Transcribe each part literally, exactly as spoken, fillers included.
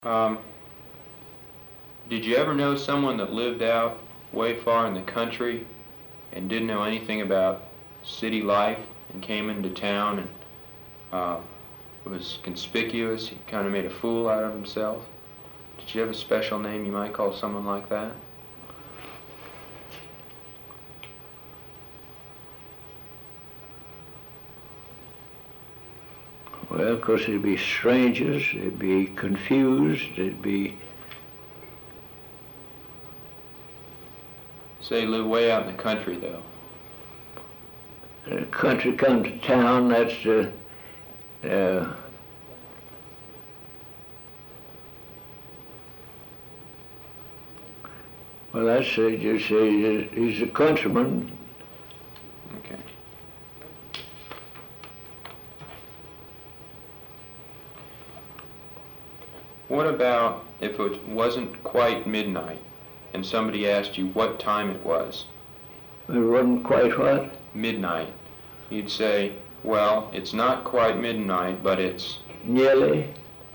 Um, did you ever know someone that lived out way far in the country and didn't know anything about city life and came into town and uh, was conspicuous? He kind of made a fool out of himself. Did you have a special name you might call someone like that? Well, of course, it'd be strangers, it'd be confused, it'd be... Say, live way out in the country, though. The country come to town, that's the... Uh, well, that's uh, just say he's a countryman. Okay. What about if it wasn't quite midnight and somebody asked you what time it was? It wasn't quite what? Midnight. You'd say, well, it's not quite midnight, but it's... Nearly.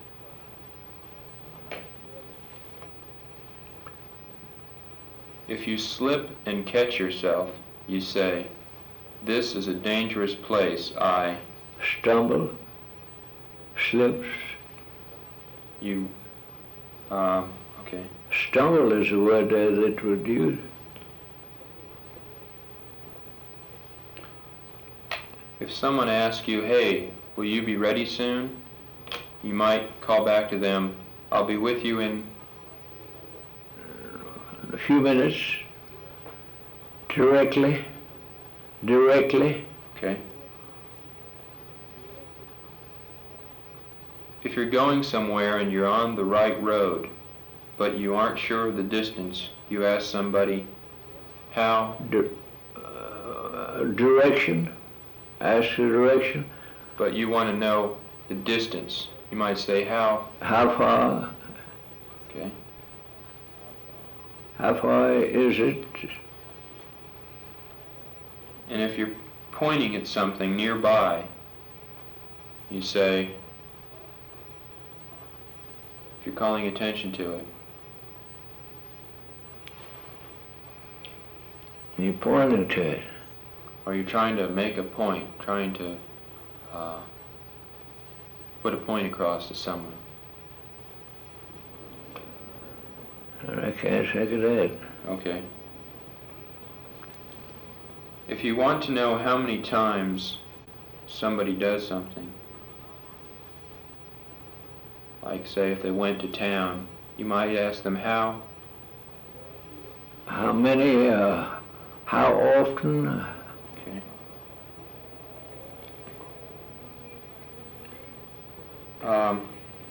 If you slip and catch yourself, you say, this is a dangerous place, I... Stumble, slips. You, um, okay. Stumble is the word uh, that would use. If someone asks you, hey, will you be ready soon? You might call back to them, I'll be with you in... A few minutes. Directly. Directly. Okay. If you're going somewhere and you're on the right road, but you aren't sure of the distance, you ask somebody, how? Di- uh, direction. Ask the direction. But you want to know the distance. You might say, how? How far? Okay. How far is it? And if you're pointing at something nearby, you say, if you're calling attention to it, You pointed to it. or you're trying to make a point, trying to uh, put a point across to someone. I can't think of that. Okay. If you want to know how many times somebody does something, like say if they went to town, you might ask them how. How many, uh, how often? Okay. Um,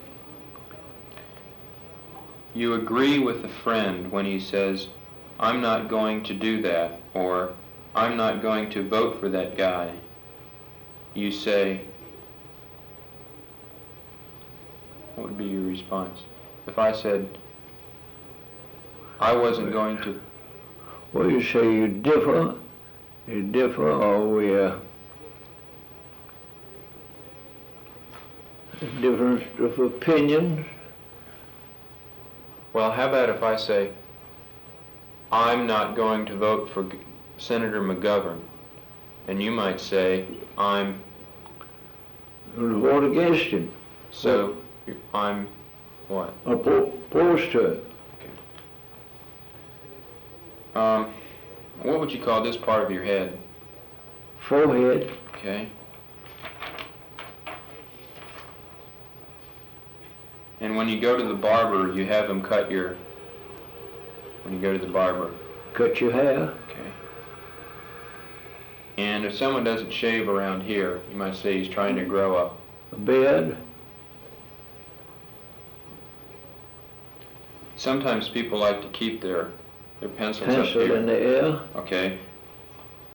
you agree with a friend when he says, I'm not going to do that, or I'm not going to vote for that guy. You say, what would be your response? If I said, I wasn't going to... Well, you say you differ, you differ, or we, uh, difference of opinions. Well, how about if I say, I'm not going to vote for G- Senator McGovern, and you might say, I'm... You'll vote against him. So, you- I'm what? Oppo- Opposed to it. Um, what would you call this part of your head? Forehead. Okay. And when you go to the barber, you have him cut your... When you go to the barber. Cut your hair. Okay. And if someone doesn't shave around here, you might say he's trying to grow up. A beard. Sometimes people like to keep their, their pencils Pencil up here. in the air. Okay.